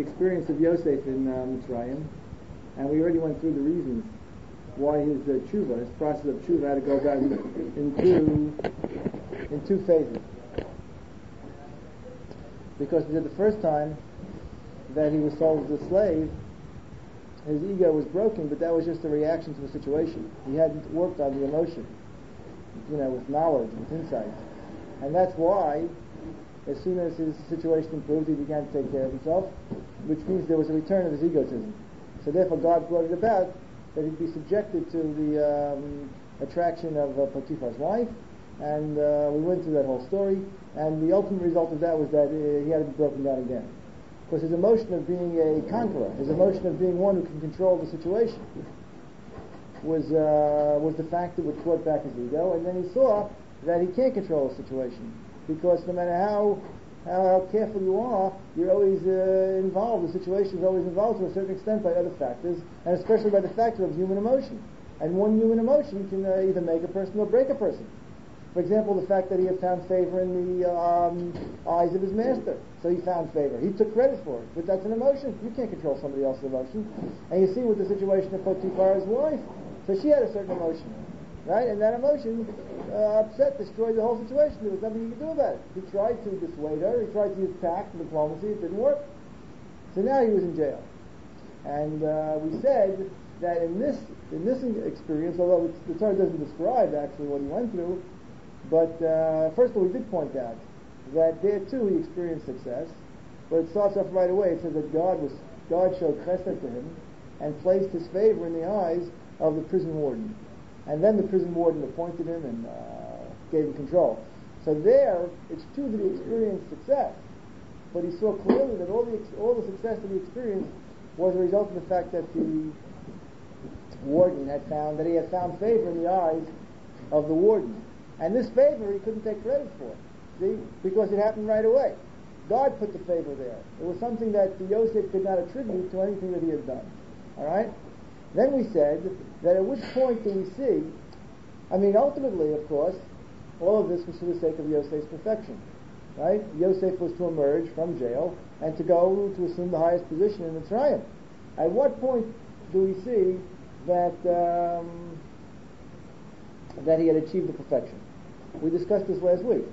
experience of Yosef in Mitzrayim, and we already went through the reasons why his tshuva, his process of tshuva, had to go about in two phases. Because the first time that he was sold as a slave, his ego was broken, but that was just a reaction to the situation. He hadn't worked on the emotion, with knowledge, with insight. And that's why, as soon as his situation improved, he began to take care of himself, which means there was a return of his egotism. So therefore God brought it about that he'd be subjected to the attraction of Potiphar's wife, and we went through that whole story, and the ultimate result of that was that he had to be broken down again. Because his emotion of being a conqueror, his emotion of being one who can control the situation, was the factor which brought back his ego, and then he saw that he can't control the situation, because no matter how careful you are, you're always involved. The situation is always involved to a certain extent by other factors, and especially by the factor of human emotion. And one human emotion can either make a person or break a person. For example, the fact that he had found favor in the eyes of his master. So he found favor. He took credit for it. But that's an emotion. You can't control somebody else's emotion. And you see with the situation of Potiphar's wife. So she had a certain emotion. Right? And that emotion destroyed the whole situation. There was nothing he could do about it. He tried to dissuade her. He tried to use tact and diplomacy. It didn't work. So now he was in jail. And we said that in this experience, although the Torah doesn't describe actually what he went through, but first of all, we did point out that there too he experienced success. But it starts off right away. It says that God showed chesed to him and placed his favor in the eyes of the prison warden. And then the prison warden appointed him and gave him control. So there, it's true that he experienced success, but he saw clearly that all the success that he experienced was a result of the fact that the warden had found favor in the eyes of the warden. And this favor he couldn't take credit for, see, because it happened right away. God put the favor there. It was something that Yosef could not attribute to anything that he had done. All right? Then we said that at which point do we see, ultimately, of course, all of this was for the sake of Yosef's perfection. Right? Yosef was to emerge from jail and to go to assume the highest position in Mitzrayim. At what point do we see that he had achieved the perfection? We discussed this last week.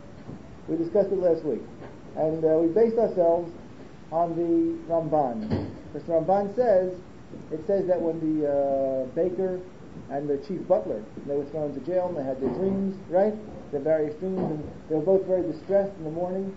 And we based ourselves on the Ramban. Because the Ramban says that when the baker and the chief butler, they were thrown into jail and they had their dreams, right? Their various dreams, and they were both very distressed in the morning.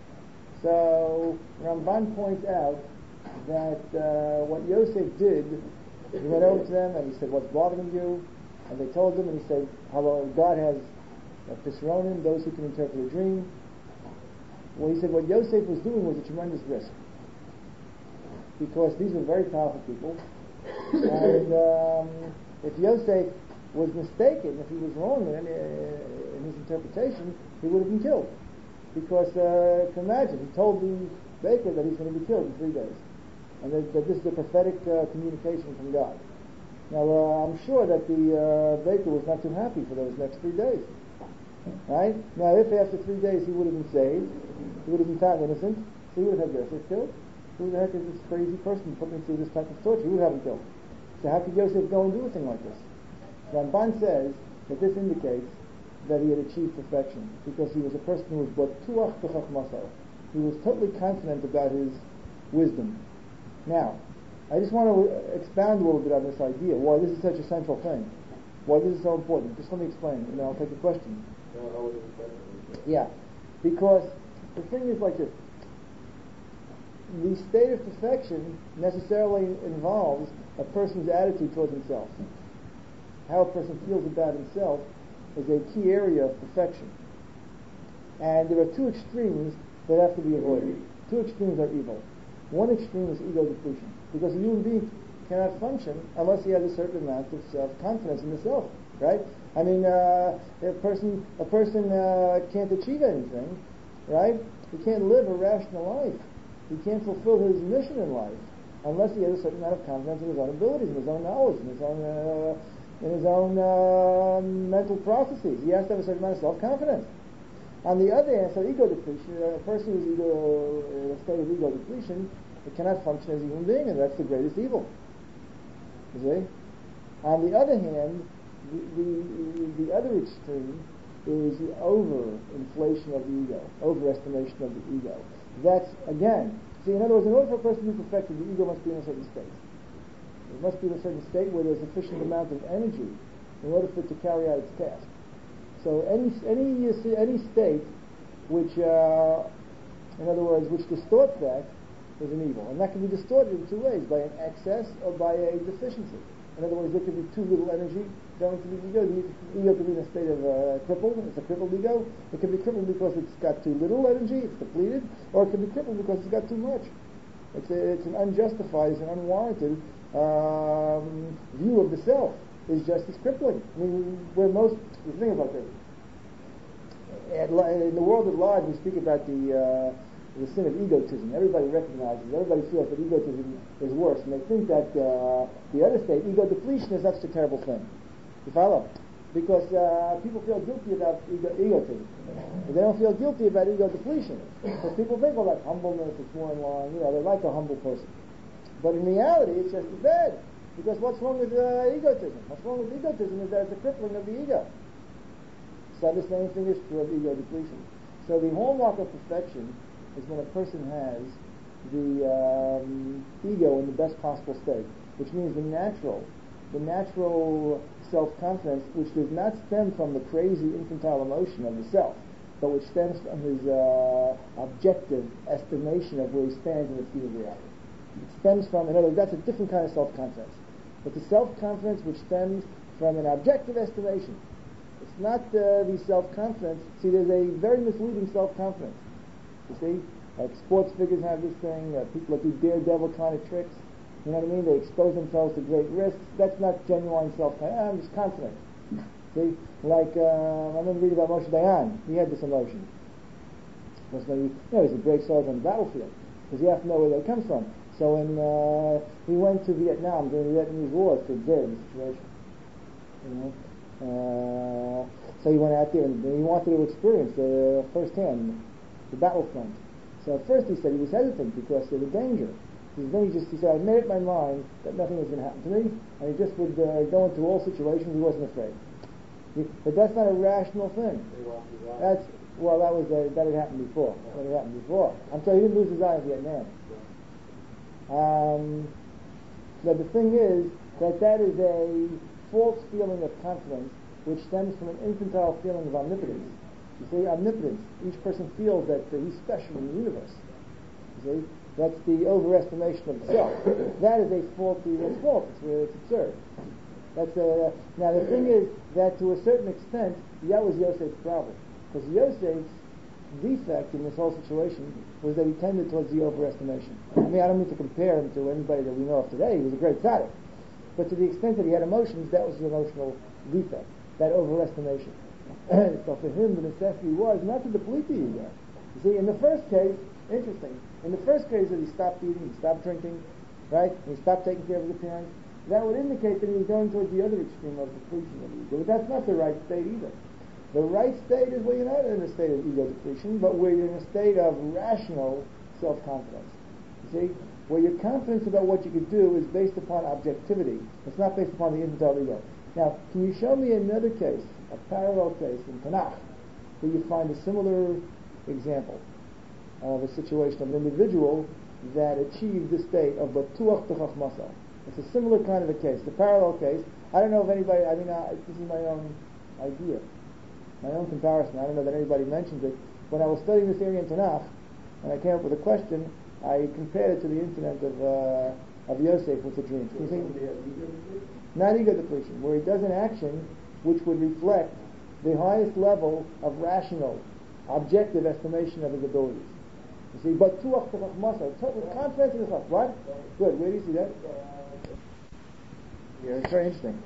So Ramban points out that what Yosef did, he went over to them and he said, "What's bothering you?" And they told him, and he said, "Hello, God has Pisronim, those who can interpret a dream." Well, he said what Yosef was doing was a tremendous risk, because these were very powerful people, and if Yosef was mistaken, if he was wrong in his interpretation, he would have been killed. Because, imagine, he told the baker that he's going to be killed in 3 days, and that this is a prophetic communication from God. Now, I'm sure that the baker was not too happy for those next 3 days. Right? Now, if after 3 days he would have been saved, he would have been found innocent, so he would have had Yosef killed. Who the heck is this crazy person put me through this type of torture? He would have him killed. So how could Yosef go and do a thing like this? Ramban says that this indicates that he had achieved perfection, because he was a person who was batuach b'chachmasah. He was totally confident about his wisdom. Now, I just want to expound a little bit on this idea, why this is such a central thing, why this is so important. Just let me explain, and then I'll take a question. Yeah, because the thing is like this. The state of perfection necessarily involves a person's attitude towards himself. How a person feels about himself is a key area of perfection. And there are two extremes that have to be avoided. Two extremes are evil. One extreme is ego depletion, because a human being cannot function unless he has a certain amount of self-confidence in himself, right? A person can't achieve anything, right? He can't live a rational life. He can't fulfill his mission in life unless he has a certain amount of confidence in his own abilities, in his own knowledge, in his own mental processes. He has to have a certain amount of self-confidence. On the other hand, so ego depletion, a person who's in a state of ego depletion, it cannot function as a human being, and that's the greatest evil. You see? On the other hand, the other extreme is the over-inflation of the ego, overestimation of the ego. That's, again, see, in other words, in order for a person to be perfected, the ego must be in a certain state. It must be in a certain state where there's sufficient amount of energy in order for it to carry out its task. So any state which, in other words, which distorts that is an evil. And that can be distorted in two ways, by an excess or by a deficiency. In other words, there could be too little energy going to the ego. The ego could be in a state of crippled. It's a crippled ego. It can be crippled because it's got too little energy, it's depleted, or it can be crippled because it's got too much. It's an unjustified, it's an unwarranted view of the self. Is just as crippling. I mean, the thing about this, in the world at large, we speak about the sin of egotism. Everybody recognizes, everybody feels that egotism is worse, and they think that the other state, ego depletion, is such a terrible thing. You follow? Because people feel guilty about egotism. They don't feel guilty about ego depletion. Because people think, well, that's humbleness, it's more in line, they like a humble person. But in reality, it's just as bad. Because what's wrong with egotism? What's wrong with egotism is that it's a crippling of the ego. So the same thing is true of ego depletion. So the hallmark of perfection is when a person has the ego in the best possible state, which means the natural self-confidence, which does not stem from the crazy infantile emotion of the self, but which stems from his objective estimation of where he stands in the field of reality. It stems from, in other words, that's a different kind of self-confidence. But the self-confidence which stems from an objective estimation. It's not the self-confidence. See, there's a very misleading self-confidence. You see? Like sports figures have this thing, people that do daredevil kind of tricks. You know what I mean? They expose themselves to great risks. That's not genuine self-confidence. I'm just confident. See? Like, I remember reading about Moshe Dayan. He had this emotion. He's a brave soldier on the battlefield. Because you have to know where they come from. So when he went to Vietnam during the Vietnamese War, to observe the situation. So he went out there and he wanted to experience firsthand the battlefront. So at first he said he was hesitant because of the danger. Then he said, I made up my mind that nothing was going to happen to me, and he just would go into all situations. He wasn't afraid. But that's not a rational thing. That had happened before. I'm sorry, he didn't lose his eye in Vietnam. But the thing is that is a false feeling of confidence which stems from an infantile feeling of omnipotence. You see, omnipotence. Each person feels that he's special in the universe. You see, that's the overestimation of the self. That is that's false. It's absurd. Now the thing is that to a certain extent, that was Yosef's problem. Because Yosef's defect in this whole situation was that he tended towards the overestimation. I mean, I don't mean to compare him to anybody that we know of today. He was a great tzaddik. But to the extent that he had emotions, that was the emotional defect, that overestimation. So for him, the necessity was not to deplete the ego. You see, in the first case, interesting, in the first case that he stopped eating, he stopped drinking, right? And he stopped taking care of his appearance, that would indicate that he was going towards the other extreme of depletion of the ego. But that's not the right state either. The right state is where you're not in a state of ego depletion, but where you're in a state of rational self-confidence. You see? Where your confidence about what you could do is based upon objectivity. It's not based upon the infantile ego. Now, can you show me another case, a parallel case in Tanakh, where you find a similar example of a situation of an individual that achieved the state of Batuach B'Chachmasa? It's a similar kind of a case, the parallel case. I don't know if anybody, this is my own idea, my own comparison. I don't know that anybody mentions it. When I was studying this area in Tanakh, and I came up with a question, I compared it to the incident of Yosef with the dreams. Can you think? Not ego depletion, where he does an action which would reflect the highest level of rational, objective estimation of his abilities. You see, but tuach muscle, total confidence in himself. What? Good. Where do you see that? Yeah, it's very interesting.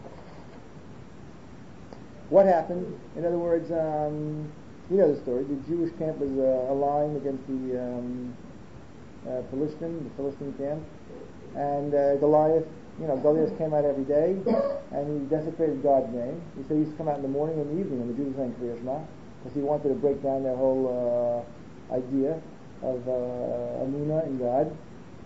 What happened? In other words, you know the story. The Jewish camp was aligned against the Philistine camp, and Goliath came out every day, and he desecrated God's name. He said he used to come out in the morning and the evening, and the Jews were saying Kriya Shema. because he wanted to break down their whole idea of Amunah in God.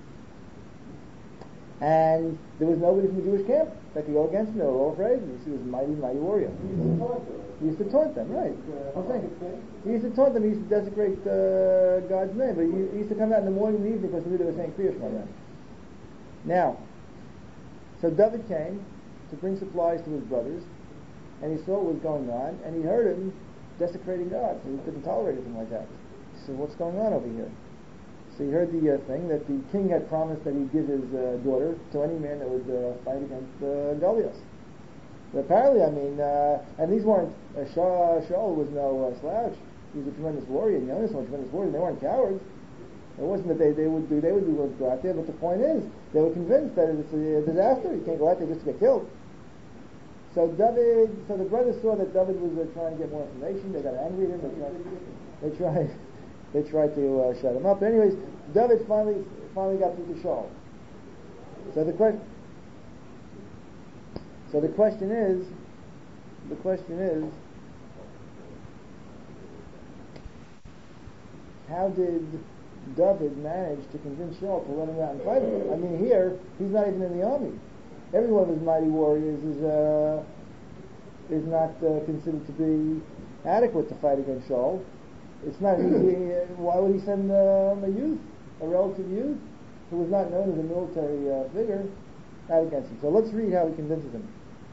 And there was nobody from the Jewish camp that could go against him. They were all afraid. He was a mighty, mighty warrior. He used to taunt them, right? He used to taunt them. He used to desecrate God's name. But he used to come out in the morning and the evening because he knew they were saying Kriyash Maran. Now, so David came to bring supplies to his brothers, and he saw what was going on, and he heard him desecrating God. So he couldn't tolerate anything like that. He said, "What's going on over here?" So he heard the thing that the king had promised that he'd give his daughter to any man that would fight against Goliath. But apparently, and these weren't, Shaul was no slouch. He was a tremendous warrior, and Jonas was a tremendous warrior, and they weren't cowards. It wasn't that they would be willing to go out there, but the point is, they were convinced that it's a disaster. You can't go out there just to get killed. So the brothers saw that David was trying to get more information. They got angry at him. They tried to shut him up. But anyways, David finally got through to Shaul. So the question is, how did David manage to convince Shaul to let him out and fight him? I mean, here he's not even in the army. Every one of his mighty warriors is not considered to be adequate to fight against Shaul. It's not easy. Why would he send a relative youth, who was not known as a military figure, out against him? So let's read how he convinces him.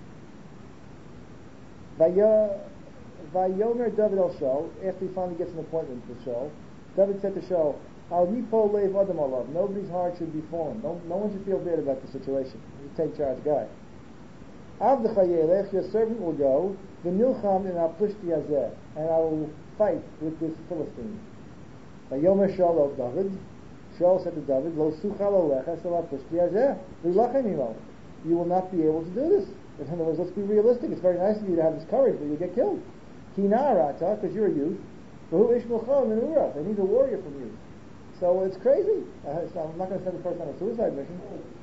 Vayomer David el Shaul, after he finally gets an appointment with Shaul, David said to Shaul, Al Yipo Leiv Adam Alav, nobody's heart should be fallen. No one should feel bad about the situation. He's a take charge guy. Avdecha Yelech, your servant will go, V'nilcham in Aplishti Hazeh, and I will fight with this Philistine. Vayomer Shaul el David, Shaul said to David, Lo suchal alecha sel Aplishti Hazeh, V'lachem imo. You will not be able to do this. In other words, let's be realistic. It's very nice of you to have this courage, but you'll get killed. Kinarata, because you're a youth. Who Ishmael and Urath, and he's a warrior from youth. So it's crazy. So I'm not going to send the person on a suicide mission.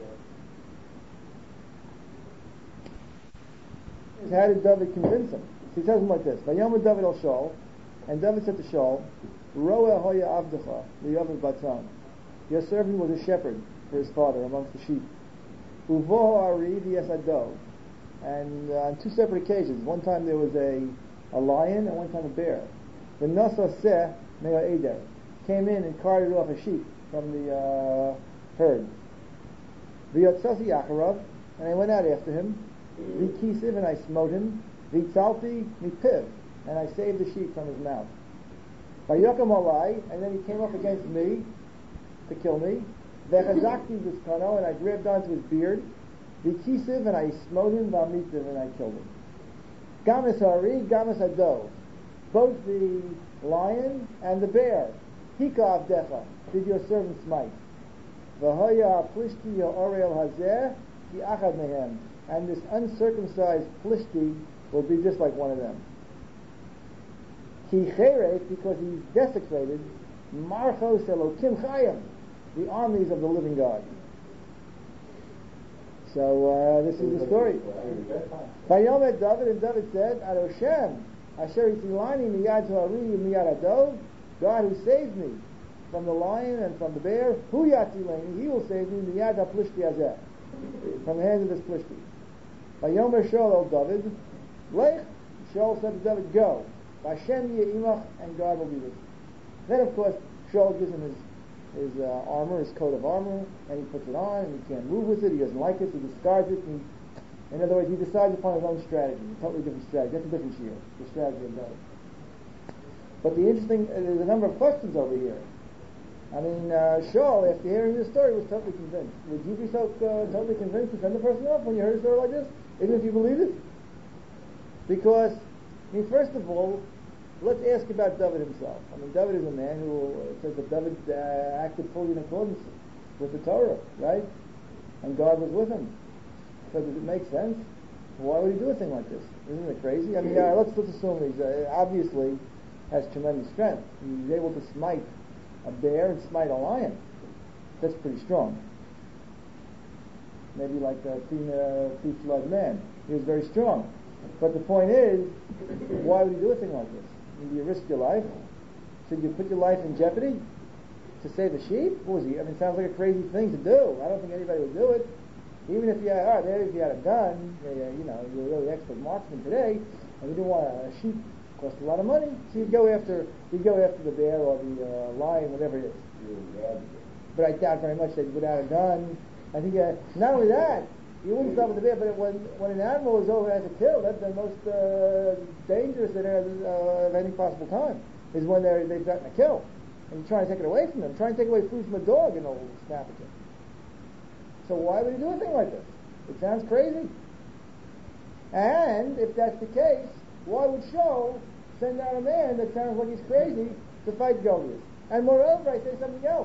How did David convince him? So he tells him like this: Vayomer David el Shaul, and David said to Shaul, Roeh hoya avdecha liyav batan. Your servant was a shepherd for his father amongst the sheep. Uvo ari v'yasado. And on two separate occasions, one time there was a lion and one time a bear. The Nasa Seh Mea Eder came in and carted off a sheep from the herd. V'yotzasi Acharav, and I went out after him. V'kisiv, and I smote him. V'tzalti mipiv, and I saved the sheep from his mouth. V'yokam alai, and then he came up against me to kill me. V'chazakti v'skano, and I grabbed onto his beard. V'kisiv, and I smote him. V'amitiv, and I killed him. Gamas hari, gamas hado. Both the lion and the bear. Hika avdecha, did your servant smite. V'hoya plishti ha'orel hazeh ki achad mehem. And this uncircumcised plishti will be just like one of them. Ki cheref, because he desecrated marchos elokim chayim, the armies of the living God. So this is the story. Vayomer David, and David said, Ad Hashem, Asher Yitzilani miyad ha'ari miyad adov, God who saved me from the lion and from the bear, Hu Yatzilani, he will save me miyad ha'plishti hazeh, from the hands of this plishti. Vayomer Shaul el David, Lech, Shaul said to David, go, Vashem ye'imach, and God will be with you. Then of course Shaul gives him his armor, his coat of armor, and he puts it on, and he can't move with it, he doesn't like it, he discards it, and in other words, he decides upon his own strategy, a totally different strategy. That's a different shiur, the strategy of David. But the interesting, there's a number of questions over here. I mean, Shaul, after hearing this story, was totally convinced. Would you be so totally convinced to send the person off when you heard a story like this, even if you believed it? Because, I mean, first of all, let's ask about David himself. I mean, David is a man who says that David acted fully in accordance with the Torah, right? And God was with him. So does it make sense? Why would he do a thing like this? Isn't it crazy? I mean, let's assume he's obviously has tremendous strength. He's able to smite a bear and smite a lion. That's pretty strong. Maybe like a pre-flood man. He was very strong. But the point is, why would he do a thing like this? Do you risk your life? Should you put your life in jeopardy to save a sheep? What was he? I mean, it sounds like a crazy thing to do. I don't think anybody would do it. Even if you had, maybe if you had a gun, you're a really expert marksman today, and you didn't want a sheep, cost a lot of money, so you'd go after the bear or the lion, whatever it is. But I doubt very much that without a gun. I think not only that, you wouldn't stop with the bear, but when an animal is over as a kill, that's the most dangerous of any possible time, is when they've gotten a kill. And you try to take it away from them. Try and take away food from a dog and it'll snap at you. So why would he do a thing like this? It sounds crazy. And if that's the case, why would Shaul send out a man that sounds like he's crazy to fight Goliath? And moreover, I say something else.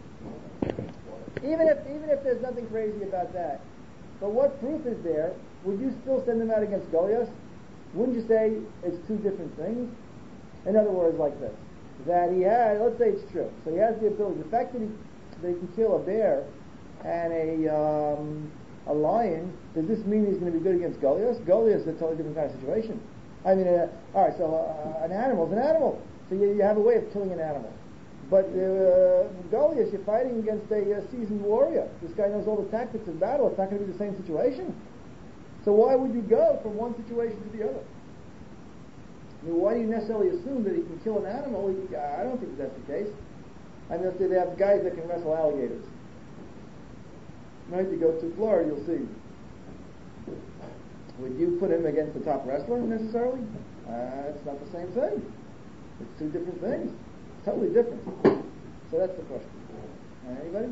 Even if there's nothing crazy about that, but what proof is there? Would you still send them out against Goliath? Wouldn't you say it's two different things? In other words, like this: that he had, let's say it's true, so he has the ability. The fact that he can kill a bear and a lion, does this mean he's going to be good against Goliath? Goliath is a totally different kind of situation. I mean, all right, so an animal is an animal. So you have a way of killing an animal. But Goliath, you're fighting against a seasoned warrior. This guy knows all the tactics of battle. It's not going to be the same situation. So why would you go from one situation to the other? I mean, why do you necessarily assume that he can kill an animal? I don't think that's the case. I know they have guys that can wrestle alligators. Right, you go to Florida, you'll see. Would you put him against the top wrestler necessarily? It's not the same thing. It's two different things. It's totally different. So that's the question. Anybody?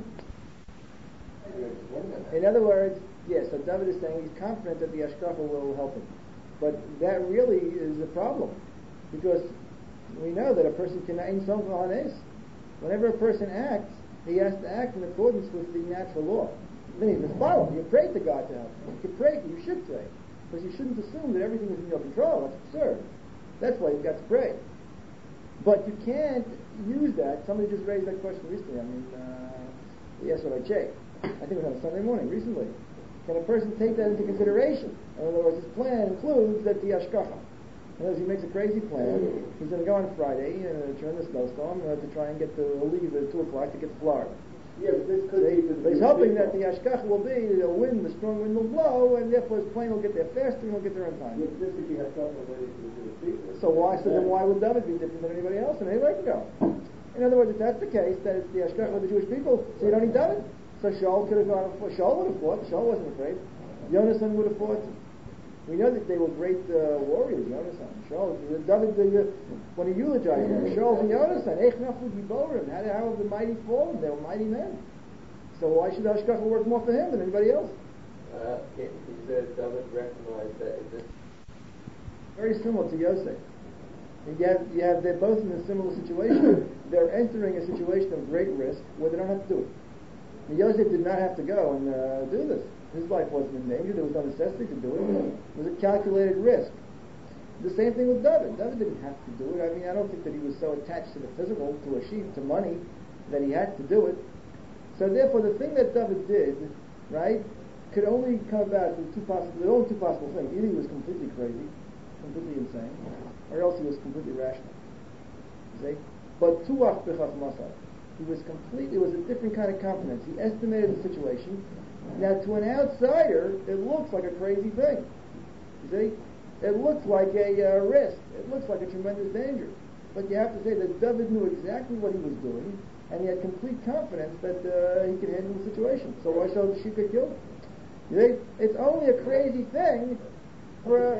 In other words, yes, so David is saying he's confident that the Ashkafa will help him. But that really is a problem. Because we know that a person can aim something on this. Whenever a person acts, he has to act in accordance with the natural law. Then he's follow. You pray to God to help you. You can pray, you should pray. Because you shouldn't assume that everything is in your control. That's absurd. That's why you've got to pray. But you can't use that. Somebody just raised that question recently. I mean, yes, what I checked. I think it was on a Sunday morning recently. Can a person take that into consideration? In other words, his plan includes that the Ashkacha. In other words, he makes a crazy plan. He's going to go on Friday during the snowstorm to try and leave at 2 o'clock to get to Florida. Yeah, but this could be he's hoping that the Ashkacha will be the wind, the strong wind will blow, and therefore his plane will get there faster and he'll get there on time. Yeah, this could be Ashkacha ready to do the people. So then why would David be different than anybody else? And anybody can go. In other words, if that's the case, that it's the Ashkacha with the Jewish people, so you don't need David. So Shaul could have gone. Shaul would have fought. Shaul wasn't afraid. Yonasan would have fought. We know that they were great warriors. Yonasan, Shaul, David. When he eulogized them, Shaul and Yonasan, how have the mighty fallen? They were mighty men. So why should Ashkacha work more for him than anybody else? He said David recognized that this very similar to Yosef. They're both in a similar situation. They're entering a situation of great risk where they don't have to do it. And Yosef did not have to go and do this. His life wasn't in danger. There was no necessity to do it. It was a calculated risk. The same thing with David. David didn't have to do it. I mean, I don't think that he was so attached to the physical, to a sheep, to money, that he had to do it. So therefore, the thing that David did, right, could only come about through two possible things. Either he was completely crazy, completely insane, or else he was completely rational. You see? But tuach b'chaf masar. It was a different kind of confidence. He estimated the situation. Now, to an outsider, it looks like a crazy thing. You see? It looks like a risk. It looks like a tremendous danger. But you have to say that David knew exactly what he was doing, and he had complete confidence that he could handle the situation. So why should the sheep get killed? You see? It's only a crazy thing for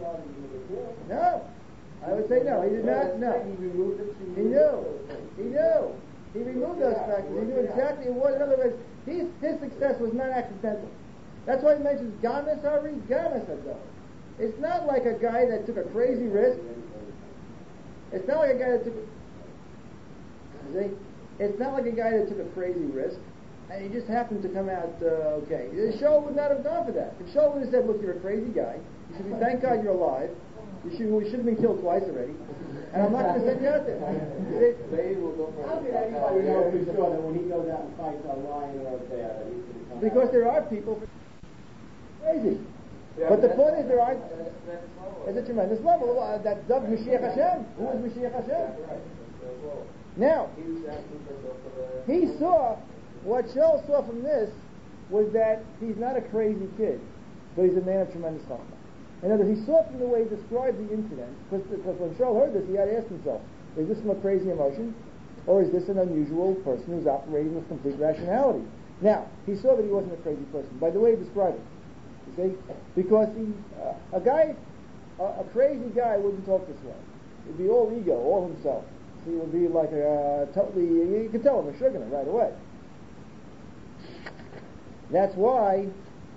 No. I would say no. He did not. No. He knew. He removed those factors. He knew exactly what. In other words, his success was not accidental. That's why he mentions Games Hari, Games Hadar. It's not like a guy that took a crazy risk. It's not like a guy that took. It's not like a guy that took a crazy risk, and he just happened to come out okay. The show would not have gone for that. The show would have said, "Look, you're a crazy guy. You should be. Thank God you're alive. We should have been killed twice already, and I'm not going to send you out there." How can anybody know for sure that when he goes out and fights a lion or a bear that he's going to come Because there are people crazy. But the point is, there are. It's a tremendous level. That's Dav Mashiach Hashem. Who is Mashiach Hashem? Now, he saw, what Shaul saw from this was that he's not a crazy kid, but he's a man of tremendous chachma. In other words, he saw from the way he described the incident, because when Shaul heard this, he had to ask himself, is this from a crazy emotion, or is this an unusual person who's operating with complete rationality? Now, he saw that he wasn't a crazy person, by the way he described it. You see? Because a crazy guy wouldn't talk this way. It'd be all ego, all himself. So he would be like you could tell him a sugar right away. That's why.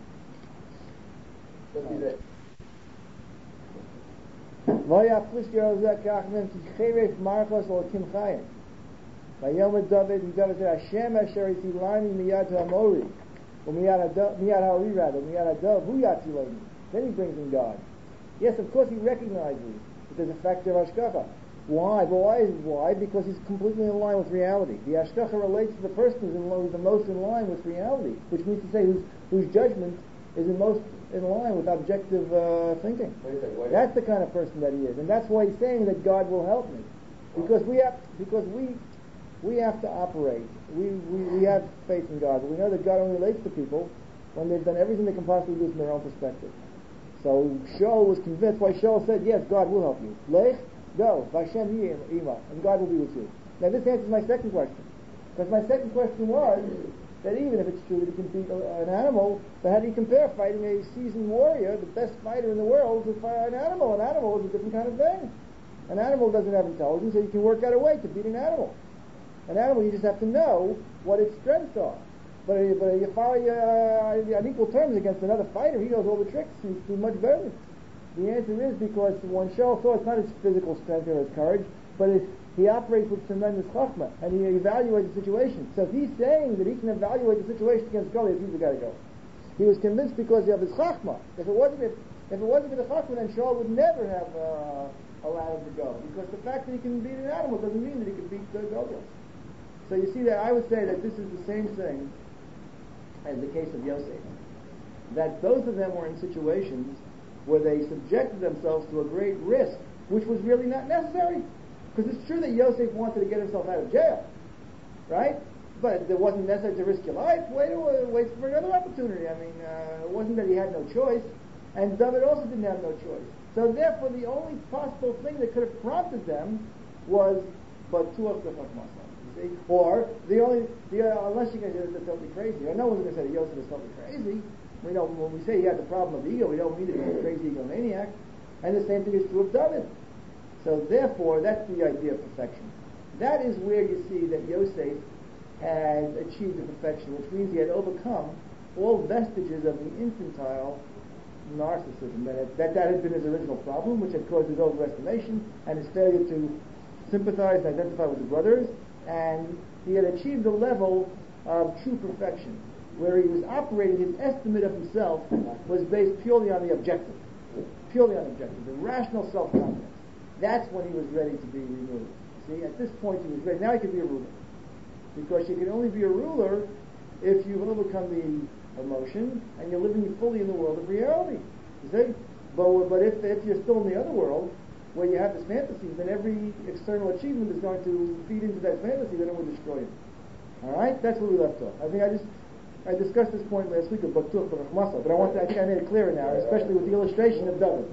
Vayomer David, and David said, Hashem asher itzilani miyad ha'amori, miyad ha'ori rather, miyad ha'dov, hu yatzilani. Then he brings in God. Yes, of course he recognizes that there's a factor of Hashgacha. Why? But why? Because he's completely in line with reality. The Hashgacha relates to the person who's the most in line with reality, which means to say whose judgment is the most in line with objective thinking. That's the kind of person that he is. And that's why he's saying that God will help me. Because we have to operate. We have faith in God, but we know that God only relates to people when they've done everything they can possibly do from their own perspective. So Shaul was convinced. Why Shaul said, "Yes, God will help you. Lech, go, Vashem Ima, and God will be with you." Now this answers my second question, because my second question was that even if it's true that he can beat an animal, but how do you compare fighting a seasoned warrior, the best fighter in the world, to fight an animal? An animal is a different kind of thing. An animal doesn't have intelligence, so you can work out a way to beat an animal. An animal, you just have to know what its strengths are. But if you fight on equal terms against another fighter, he knows all the tricks, he's doing much better. The answer is because when Shaul saw it's not his physical strength or his courage, but he operates with tremendous chachma, and he evaluates the situation. So if he's saying that he can evaluate the situation against Goliath, he's the guy to go. He was convinced because of his chachma. If it wasn't for the chachma, then Shaul would never have allowed him to go. Because the fact that he can beat an animal doesn't mean that he can beat Goliath. So you see that I would say that this is the same thing as the case of Yosef. That both of them were in situations where they subjected themselves to a great risk, which was really not necessary. Because it's true that Yosef wanted to get himself out of jail, right? But it wasn't necessary to risk your life. Wait for another opportunity. I mean, it wasn't that he had no choice, and David also didn't have no choice. So therefore, the only possible thing that could have prompted them was, but two of the or unless you're going to say that's totally crazy, or no one's going to say that Yosef is totally crazy. We know when we say he had the problem of ego, we don't mean that he's a crazy egomaniac. And the same thing is true of David. So therefore, that's the idea of perfection. That is where you see that Yosef has achieved the perfection, which means he had overcome all vestiges of the infantile narcissism. That had been his original problem, which had caused his overestimation and his failure to sympathize and identify with his brothers. And he had achieved a level of true perfection, where he was operating, his estimate of himself was based purely on the objective. Purely on the objective, the rational self-confidence. That's when he was ready to be removed. See, at this point he was ready. Now he could be a ruler. Because you can only be a ruler if you've overcome the emotion and you're living fully in the world of reality. You see? But if you're still in the other world, where you have this fantasy, then every external achievement is going to feed into that fantasy, then it will destroy you. Alright? That's where we left off. I think I discussed this point last week about Tuch B'Rachmasa, but I think I made it clearer now, especially with the illustration of David.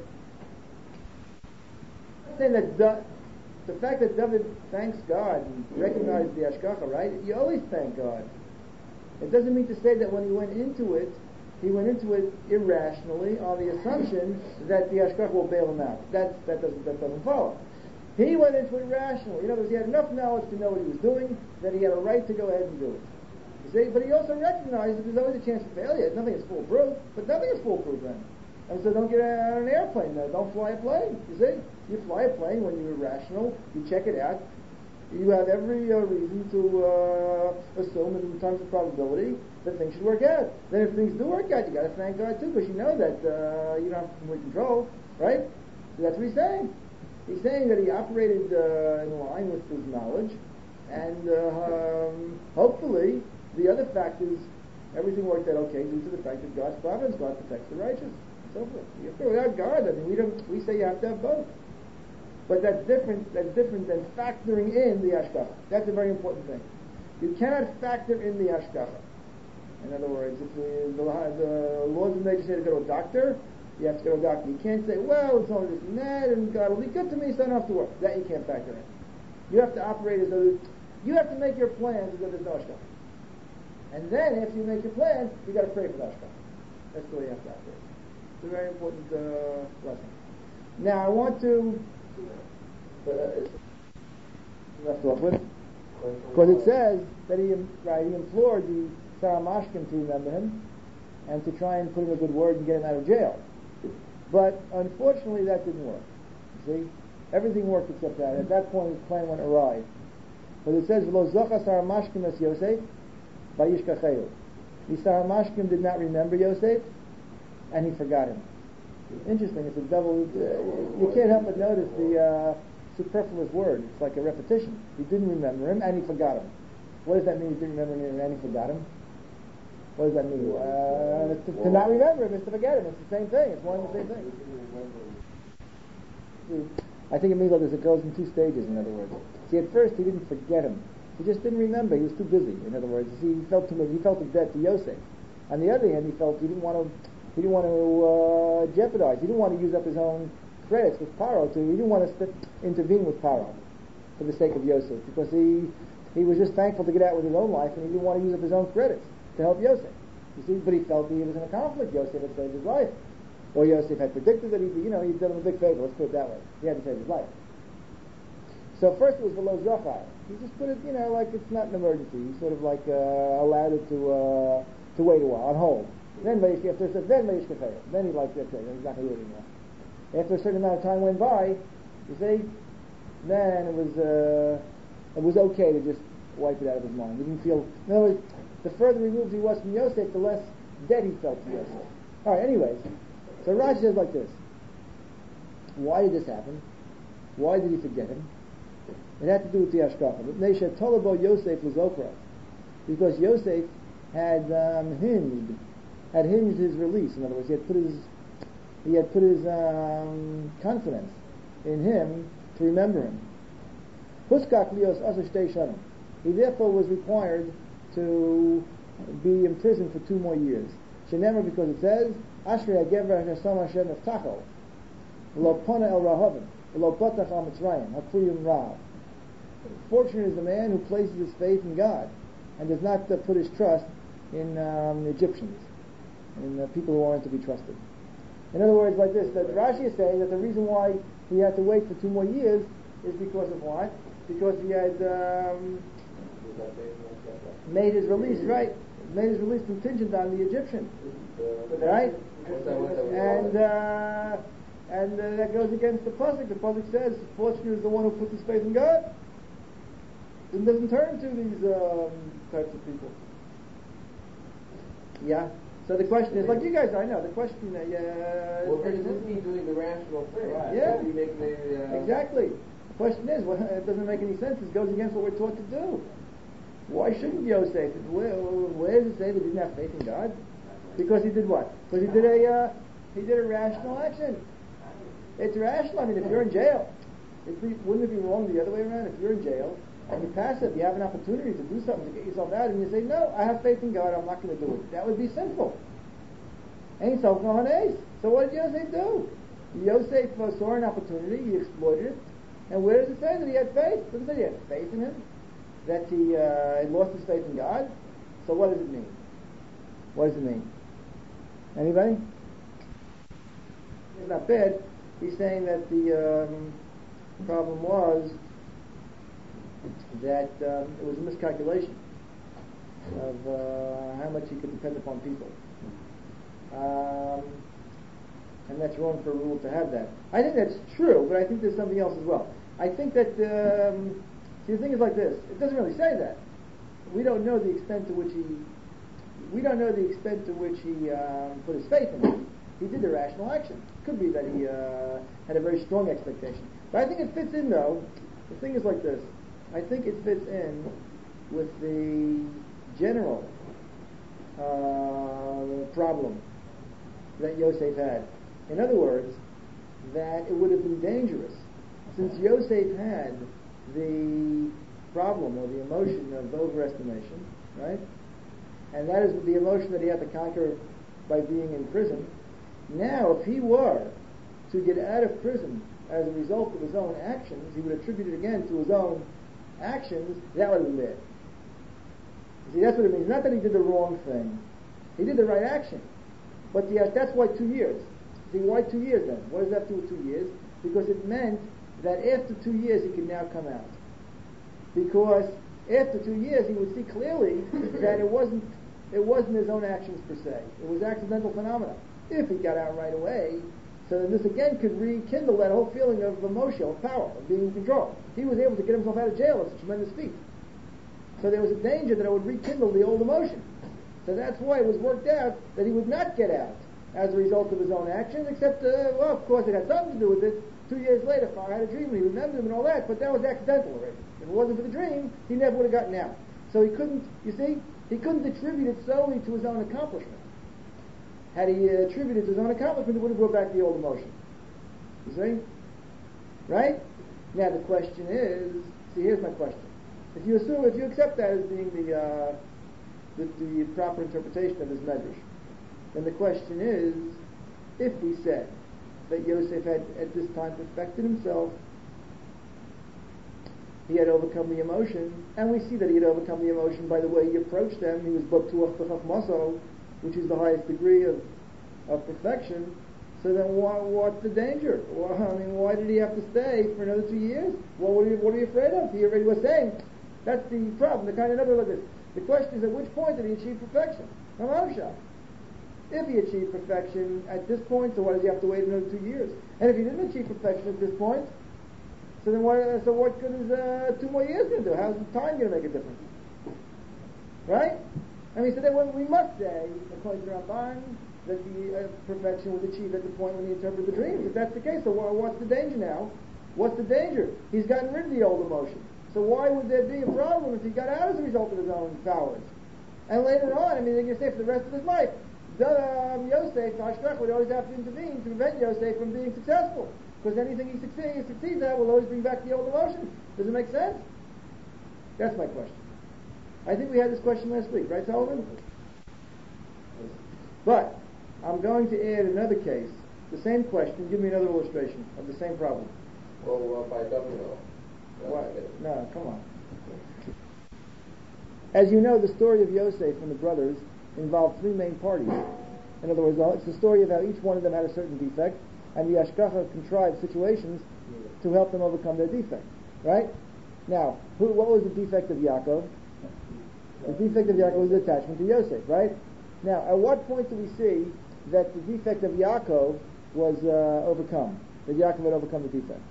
I'm saying that the fact that David thanks God and recognizes the Hashgacha, right? You always thank God. It doesn't mean to say that when he went into it irrationally on the assumption that the Hashgacha will bail him out. That doesn't follow. He went into it rationally. In other words, he had enough knowledge to know what he was doing, that he had a right to go ahead and do it. You see? But he also recognized that there's always a chance of failure. Nothing is foolproof, but nothing is foolproof then. And so don't get on an airplane though. Don't fly a plane. You see? You fly a plane when you're rational, you check it out, you have every reason to assume in terms of probability that things should work out. Then if things do work out, you got to thank God too, because you know that you don't have complete control, right? So that's what he's saying. He's saying that he operated in line with his knowledge, and hopefully the other factors, everything worked out okay due to the fact that God's providence, God protects the righteous. so forth. You feel without God, I mean, we say you have to have both. But that's different than factoring in the Hashgacha. That's a very important thing. You cannot factor in the Hashgacha. In other words, if the laws of nature say to go to a doctor, you have to go to a doctor. You can't say, well, it's only this and that, and God will be good to me, so I don't have to work. That you can't factor in. You have to operate as though you have to make your plans as though there's no Hashgacha. And then, after you make your plans, you got to pray for the Hashgacha. That's the way you have to operate. It's a very important lesson. Now, I want to left off with, because it says that he implored the Saramashkim to remember him and to try and put in a good word and get him out of jail. But unfortunately, that didn't work. You see, everything worked except that. At that point, his plan went awry. But it says, "V'lo zocha Saramashkim es Yosef, vayishkacheu." The Saramashkim did not remember Yosef, and he forgot him. Interesting. It's a double. You can't help but notice the superfluous word. It's like a repetition. He didn't remember him, and he forgot him. What does that mean? He didn't remember him, and he forgot him. What does that mean? To not remember him is to forget him. It's the same thing. It's one and the same thing. I think it means like this. It goes in two stages. In other words, see, at first he didn't forget him. He just didn't remember. He was too busy. In other words, he felt too much. He felt a debt to Yosef. On the other hand, he felt he didn't want to jeopardize. He didn't want to use up his own credits with Paro. He didn't want to intervene with Paro for the sake of Yosef, because he was just thankful to get out with his own life, and he didn't want to use up his own credits to help Yosef. You see, but he felt he was in a conflict. Yosef had saved his life, or Yosef had predicted that he'd done him a big favor. Let's put it that way. He had to save his life. So first it was v'lo zochar. He just put it, like it's not an emergency. He sort of like allowed it to wait a while on hold. Then Then he liked it. Then he's not going to do it anymore. After a certain amount of time went by, you see, then it was okay to just wipe it out of his mind. He didn't feel. In other words, the further removed he was from Yosef, the less debt he felt to Yosef. All right. Anyways, so Rashi says like this: why did this happen? Why did he forget him? It had to do with the Hashgacha. But Nesha Tolabo Yosef was Okra, because Yosef had hinged his release. In other words, he had put his confidence in him to remember him. Huskak lios asher shtei shanim. He therefore was required to be imprisoned for 2 more years. Shenemar, because it says, Ashrei hagever asher sam Hashem eftacho, lo pona el rahavim, lo batach al Mitzrayim, hakuyim rav. Fortunate is the man who places his faith in God and does not put his trust in Egyptians, in people who aren't to be trusted. In other words, like this, that Rashi is saying that the reason why he had to wait for 2 more years is because of what? Because he had made his release, right? Made his release contingent on the Egyptian, right? And that goes against the pasuk. The pasuk says, "Fortunate is the one who puts his faith in God and doesn't turn to these types of people." Yeah. So the question is, like you guys, I know the question. Well, does this mean doing the rational thing? Right. Yeah. So exactly. The question is, it doesn't make any sense. It goes against what we're taught to do. Why shouldn't Yosef? Where does it say that he didn't have faith in God? Because he did what? Because he did a rational action. It's rational. I mean, if you're in jail, wouldn't it be wrong the other way around? If you're in jail and you're passive, you have an opportunity to do something to get yourself out, and you say, "No, I have faith in God. I'm not going to do it." That would be sinful. Ain't so So what did Yosef do? Yosef saw an opportunity. He exploited it. And where does it say that he had faith? It doesn't say he had faith in him. That he lost his faith in God. So what does it mean? What does it mean? Anybody? It's not bad. He's saying that the problem was that it was a miscalculation of how much he could depend upon people. And that's wrong for a rule to have that. I think that's true, but I think there's something else as well. I think that see, the thing is like this. It doesn't really say that. We don't know the extent to which he put his faith in it. He did the rational action. Could be that he had a very strong expectation. But I think it fits in, though. The thing is like this. I think it fits in with the general problem that Yosef had. In other words, that it would have been dangerous, since Yosef had the problem or the emotion of overestimation, right? And that is the emotion that he had to conquer by being in prison. Now, if he were to get out of prison as a result of his own actions, he would attribute it again to his own actions. That would have been bad. See, that's what it means. Not that he did the wrong thing. He did the right action. But that's why 2 years. See, why 2 years then? What does that do with 2 years? Because it meant that after 2 years he could now come out. Because after 2 years he would see clearly that it wasn't his own actions per se. It was accidental phenomena. If he got out right away, so then this again could rekindle that whole feeling of emotion, of power, of being in control. He was able to get himself out of jail. It's a tremendous feat. So there was a danger that it would rekindle the old emotion. So that's why it was worked out that he would not get out as a result of his own actions, except, well, of course it had something to do with it. 2 years later, Pharaoh had a dream and he remembered him and all that, but that was accidental already. If it wasn't for the dream, he never would have gotten out. So he couldn't, you see, he couldn't attribute it solely to his own accomplishment. Had he attributed to his own accomplishment, it would have brought back the old emotion. You see? Right? Now the question is, see, here's my question. If you accept that as being the proper interpretation of this medrash, then the question is, if we said that Yosef had at this time perfected himself, he had overcome the emotion, and we see that he had overcome the emotion by the way he approached them. He was batuach b'chachmaso, which is the highest degree of perfection. So then what's the danger? Well, I mean, why did he have to stay for another 2 years? Well, what are you afraid of? He already was saying. That's the problem. The kind of number like this. The question is, at which point did he achieve perfection? If he achieved perfection at this point, so why does he have to wait another 2 years? And if he didn't achieve perfection at this point, so then what good is 2 more years going to do? How's the time going to make a difference? Right? I mean, so then we must say, according to Ramban, that the perfection was achieved at the point when he interpreted the dreams. If that's the case, so what's the danger now? What's the danger? He's gotten rid of the old emotion. So why would there be a problem if he got out as a result of his own powers? And later on, I mean, they're going to say for the rest of his life, Yosef, Hashkach would always have to intervene to prevent Yosef from being successful. Because anything he succeeds at will always bring back the old emotion. Does it make sense? That's my question. I think we had this question last week, right, Sullivan? But I'm going to add another case, the same question. Give me another illustration of the same problem. Well, by domino. What? No, come on. As you know, the story of Yosef and the brothers involved 3 main parties. In other words, it's the story of how each one of them had a certain defect, and the Hashkacha contrived situations to help them overcome their defect. Right? Now, what was the defect of Yaakov? The defect of Yaakov was the attachment to Yosef, right? Now, at what point do we see that the defect of Yaakov was overcome? That Yaakov had overcome the defect?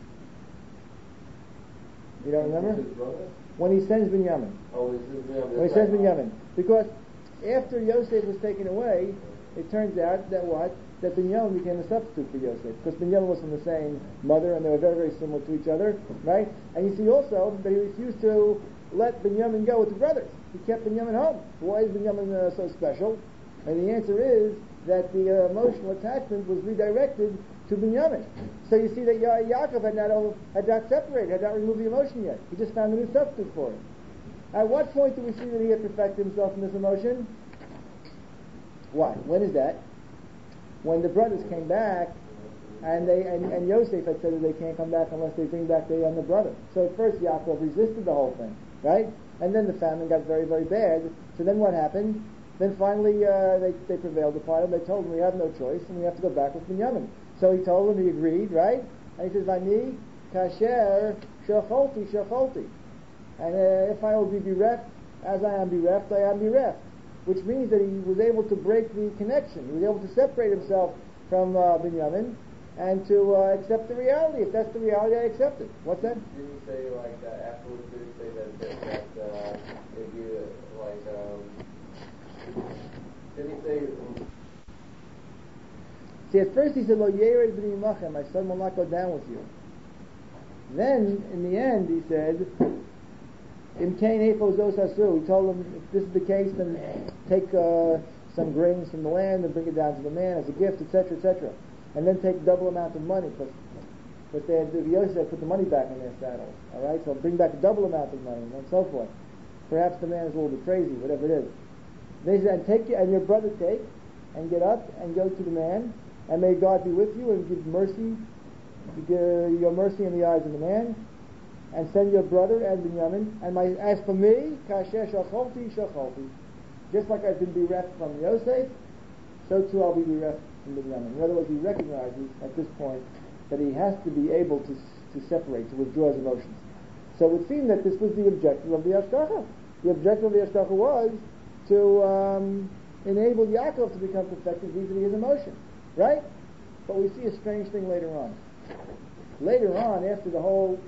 You don't remember? When he sends Binyamin. Oh, when he sends Binyamin. Because after Yosef was taken away, it turns out that that Binyamin became a substitute for Yosef. Because Binyamin was from the same mother and they were very, very similar to each other, right? And you see also that he refused to let Binyamin go with the brothers. He kept Binyamin home. Why is Binyamin so special? And the answer is that the emotional attachment was redirected to Binyamin. So you see that Yaakov had not separated, had not removed the emotion yet. He just found a new substitute for it. At what point do we see that he had perfected himself in this emotion? Why? When is that? When the brothers came back, and Yosef had said that they can't come back unless they bring back the younger brother. So at first Yaakov resisted the whole thing, right? And then the famine got very, very bad. So then what happened? Then finally they prevailed upon him. They told him we have no choice and we have to go back with Binyamin. So he told them, he agreed, right? And he says, Vani kasher shacholti. And if I will be bereft, as I am bereft, I am bereft. Which means that he was able to break the connection. He was able to separate himself from Binyamin and to accept the reality. If that's the reality, I accept it. What's that? Did he say, afterwards, did he say that if you, did he say... See, at first he said, Lo yered b'ni machem, my son will not go down with you. Then, in the end, he said, Im kain epo zos asu. He told him, if this is the case, then take some grains from the land and bring it down to the man as a gift, etc., etc. and then take double amount of money, because the Yosef put the money back in their saddles. All right, so bring back a double amount of money, and so forth. Perhaps the man is a little bit crazy, whatever it is. They said, and your brother take, and get up and go to the man, and may God be with you and give mercy, your mercy in the eyes of the man, and send your brother and Binyamin. And as for me, kasher shacholti shacholti, just like I've been bereft from Yosef, so too I'll be bereft from Binyamin. In other words, he recognizes at this point that he has to be able to separate, to withdraw his emotions. So it would seem that this was the objective of the Hashgacha. The objective of the Hashgacha was to enable Yaakov to become perfected vis-a-vis his emotion, right? But we see a strange thing later on. Later on, after the whole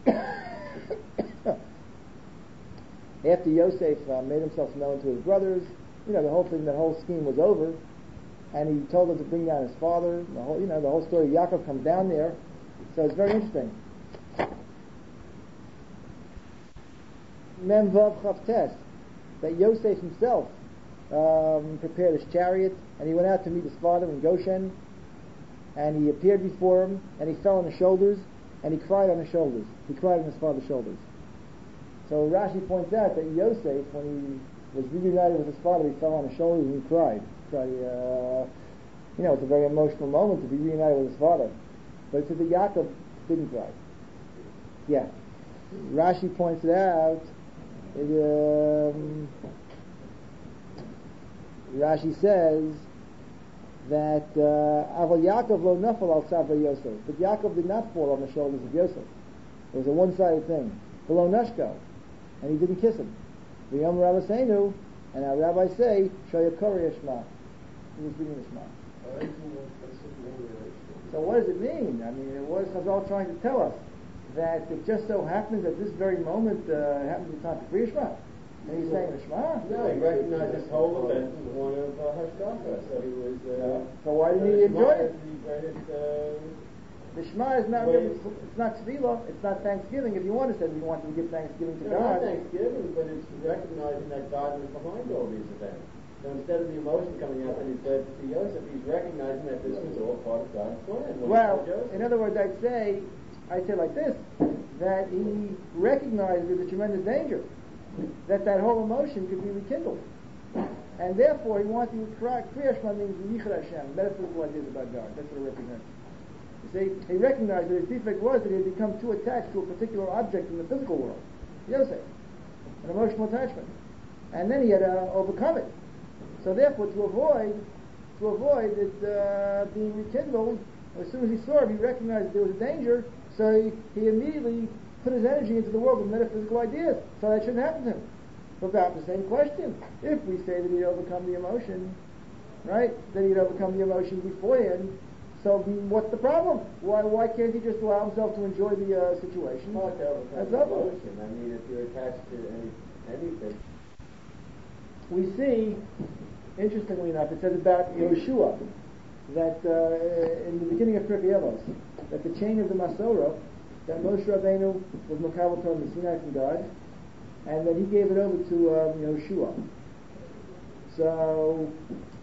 after Yosef made himself known to his brothers, the whole thing, the whole scheme was over, and he told them to bring down his father. The whole story. Yaakov comes down there, so it's very interesting. Mem Vav Chavtes, that Yosef himself prepared his chariot, and he went out to meet his father in Goshen, and he appeared before him, and he fell on his shoulders, and he cried on his shoulders. He cried on his father's shoulders. So Rashi points out that Yosef, when he was reunited with his father, he fell on his shoulders and he cried. It's a very emotional moment to be reunited with his father. But it says that Yaakov didn't cry. Yeah. Rashi points it out. Rashi says that Aval Yaakov lo nafal al tzavra Yosef, but Yaakov did not fall on the shoulders of Yosef. It was a one-sided thing. Below Nashko, and he didn't kiss him. V'yom Rabbeinu, and our rabbis say Shayakori Yishma. He was reading Yishma. So what does it mean? I mean, what is Chazal trying to tell us? That it just so happens at this very moment happens to be time for Kriya Shema. And he's saying the Shema? No, he recognized this whole event as one of Hashgacha, so he was... so why didn't he enjoy it? The Shema is not really, it's not tefillah, it's not thanksgiving. If you want to say we want to give thanksgiving to God. Not thanksgiving, but it's recognizing that God was behind all these events. So instead of the emotion coming out that he said to Yosef, he's recognizing that this was all part of God's plan. Well, in other words, I'd say like this, that he recognized there's a tremendous danger, that whole emotion could be rekindled. And therefore he wanted to cry. Kriya Shema means Yichud Hashem, metaphysical ideas about God. That's what it represents. You see, he recognized that his defect was that he had become too attached to a particular object in the physical world. Yosef, an emotional attachment. And then he had to overcome it. So therefore, to avoid it being rekindled, as soon as he saw it, he recognized there was a danger, so he immediately put his energy into the world of metaphysical ideas. So that shouldn't happen to him. About the same question. If we say that he'd overcome the emotion, right, that he'd overcome the emotion beforehand, so what's the problem? Why can't he just allow himself to enjoy the situation? That's emotion. I mean, if you're attached to anything. We see, interestingly enough, it says about Yehoshua, that in the beginning of Pirkei Avos, that the chain of the Masorah, that Moshe Rabbeinu was Makabel Torah in Sinai from God, and that he gave it over to Yehoshua. So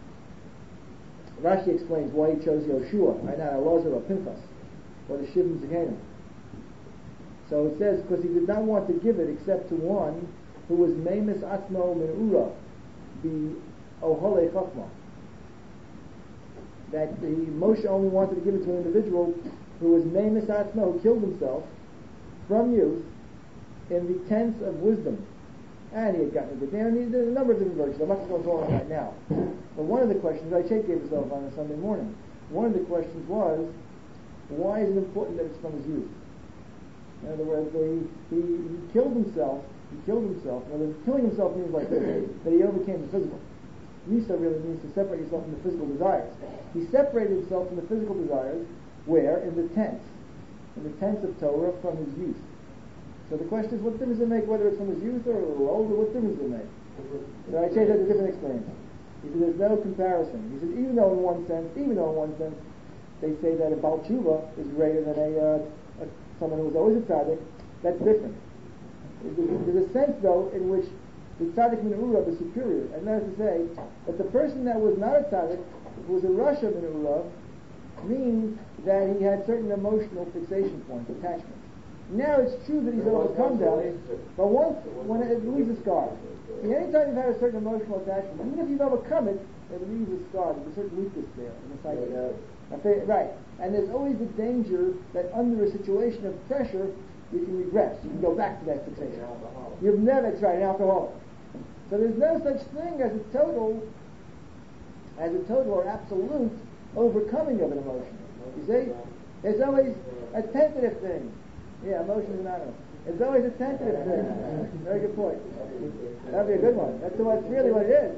Rashi explains why he chose Yehoshua, and not Elazar or Pinchas, or the Shivim Zekenim. So it says, because he did not want to give it except to one who was Meimis Atzmo Min Ura, the Ohole Chachma. That Moshe only wanted to give it to an individual who was Meimis Atzmo, who killed himself from youth in the tents of wisdom. And he had gotten a good name. There's a number of different versions. I'm not going to go on right now. But one of the questions, I gave himself on a Sunday morning, one of the questions was, why is it important that it's from his youth? In other words, he killed himself. In other words, killing himself means like this, that he overcame the physical. Misa really means to separate yourself from the physical desires. He separated himself from the physical desires, where? In the tents of Torah from his youth. So the question is, what difference does it make whether it's from his youth or older? What difference does it make? So I say that's a different explanation. He said there's no comparison. He said even though in one sense they say that a Baal Tshuva is greater than someone who was always a tzaddik, that's different. There's a sense though in which the tzaddik min urav is superior, and that is to say that the person that was not a tzaddik, who was a rasha min urav, means that he had certain emotional fixation points, attachments. Now it's true that he's overcome them, but when it leaves a scar. See, anytime you've had a certain emotional attachment, even if you've overcome it, it leaves a scar. There's a certain weakness there in the psyche. Right. And there's always the danger that under a situation of pressure, you can regress. You can go back to that fixation. You've never tried an alcoholic. So there's no such thing as a total or absolute overcoming of an emotion. You see? There's always a tentative thing. Yeah, emotion is anonymous. It's always a tentative thing. Very good point. That'd be a good one. That's really what it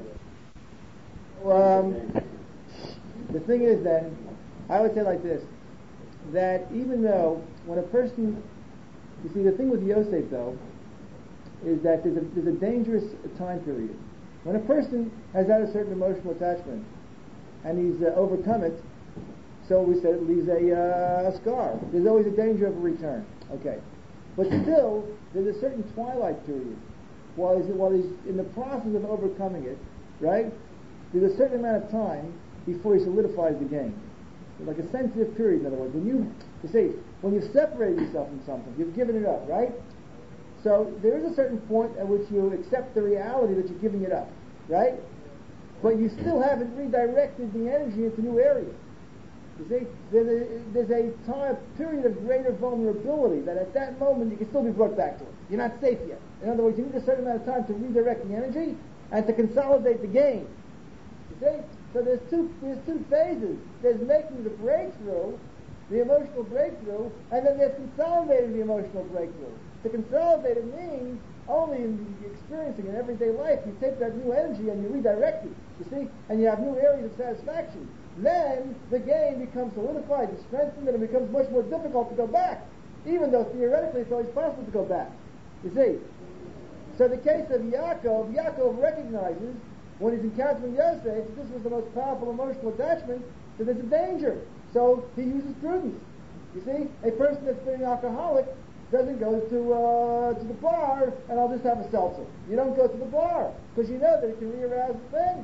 is. The thing is then, I would say like this, that even though when a person, you see the thing with Yosef though, is that there's a dangerous time period. When a person has had a certain emotional attachment and he's overcome it, so we said it leaves a scar. There's always a danger of a return. Okay. But still, there's a certain twilight period. While he's in the process of overcoming it, right? There's a certain amount of time before he solidifies the game. Like a sensitive period, in other words. When you've separated yourself from something, you've given it up, right? So there is a certain point at which you accept the reality that you're giving it up, right? But you still haven't redirected the energy into new areas. You see, there's a period of greater vulnerability that at that moment you can still be brought back to it. You're not safe yet. In other words, you need a certain amount of time to redirect the energy and to consolidate the game. You see? So there's two phases. There's making the breakthrough, the emotional breakthrough, and then there's consolidating the emotional breakthrough. To consolidate it means only in experiencing in everyday life, you take that new energy and you redirect it, you see, and you have new areas of satisfaction. Then the game becomes solidified and strengthened, and it becomes much more difficult to go back, even though theoretically it's always possible to go back. You see? So the case of Yaakov recognizes when he's encountering Yosef that this was the most powerful emotional attachment, that there's a danger. So he uses prudence. You see? A person that's been an alcoholic doesn't go to the bar and I'll just have a seltzer. You don't go to the bar because you know that it can re-arouse the thing.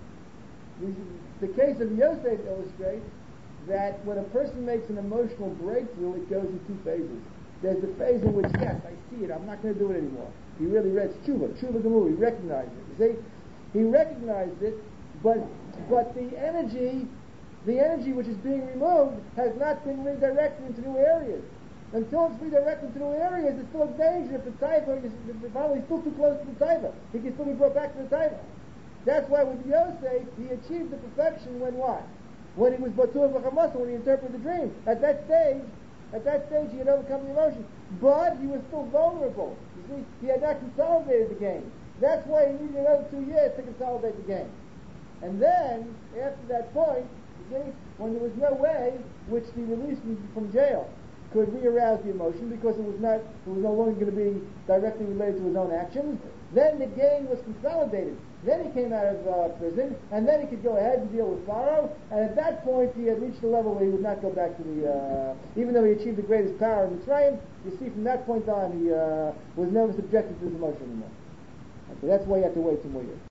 The case of Yosef illustrates that when a person makes an emotional breakthrough, it goes in two phases. There's the phase in which, yes, I see it, I'm not going to do it anymore. He really read tshuva gemur, he recognized it. You see? He recognized it, but the energy which is being removed has not been redirected into new areas. Until it's redirected to new areas, it's still a danger if the taiva is still too close to the taiva. He can still be brought back to the taiva. That's why with Yosef, he achieved the perfection when what? When he was Batuah V'Chamasa, when he interpreted the dream. At that stage, he had overcome the emotion. But he was still vulnerable. You see, he had not consolidated the game. That's why he needed another 2 years to consolidate the game. And then, after that point, you see, when there was no way which the release from jail could re-arouse the emotion because it was no longer going to be directly related to his own actions, then the game was consolidated. Then he came out of prison, and then he could go ahead and deal with Pharaoh, and at that point he had reached a level where he would not go back to even though he achieved the greatest power in Mitzrayim, you see from that point on he was never subjected to his emotion anymore. Okay, that's why you have to wait 2 more years.